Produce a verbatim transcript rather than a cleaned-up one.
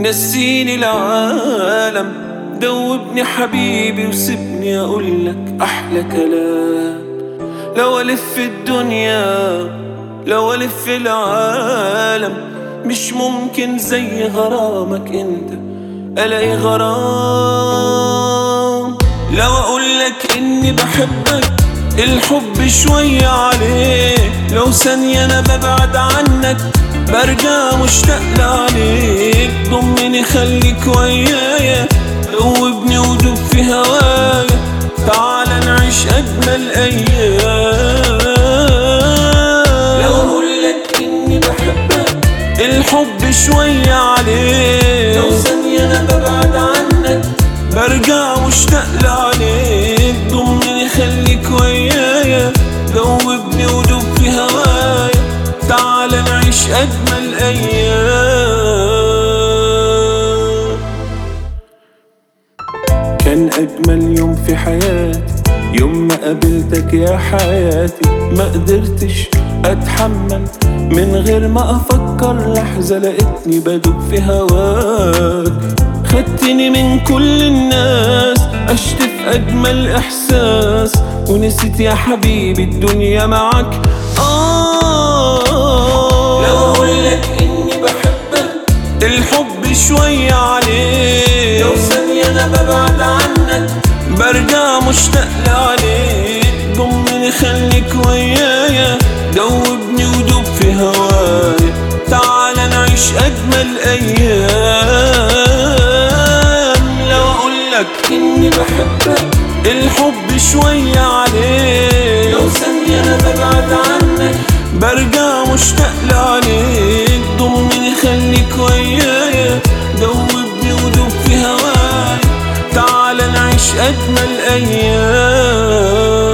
نسيني العالم، دوبني حبيبي وسيبني أقولك أحلى كلام. لو ألف الدنيا لو ألف العالم مش ممكن زي غرامك انت ألاقي غرام. لو أقولك إني بحبك الحب شوية عليك، لو ثانية أنا ببعد عنك برجع مشتاق لعليك. ضمني خليك ويايا، دوبني ودوب في هوايا، تعال نعيش أجمل أيام. لو أقولك إني بحبك الحب شوية عليك، لو ثانية أنا ببعد عنك برجع مشتاق لعليك. ضمني خليك ويايا، دوبني ودوب في هوايا، تعال نعيش أجمل أيام. كان أجمل يوم في حياتي يوم ما قابلتك يا حياتي. ما قدرتش أتحمل من غير ما أفكر لحظة، لقيتني بدوب في هواك. خدتني من كل الناس، عشت في أجمل إحساس، ونسيت يا حبيبي الدنيا معك. آه لو أقولك إني بحبك الحب شوية عليك، لو ثانية أنا ببعد عنك برجع مشتاق لعليك. ضمني خليك ويايا، دوبني ودوب في هوايا، تعال نعيش أجمل أيام. لو أقولك إني بحبك الحب شوية عليك، لو ثانية أنا ببعد عنك برجع مشتاق لعليك. ضمني خليك ويايا، دوبني ودوب في هوايا، تعال نعيش أجمل أيام.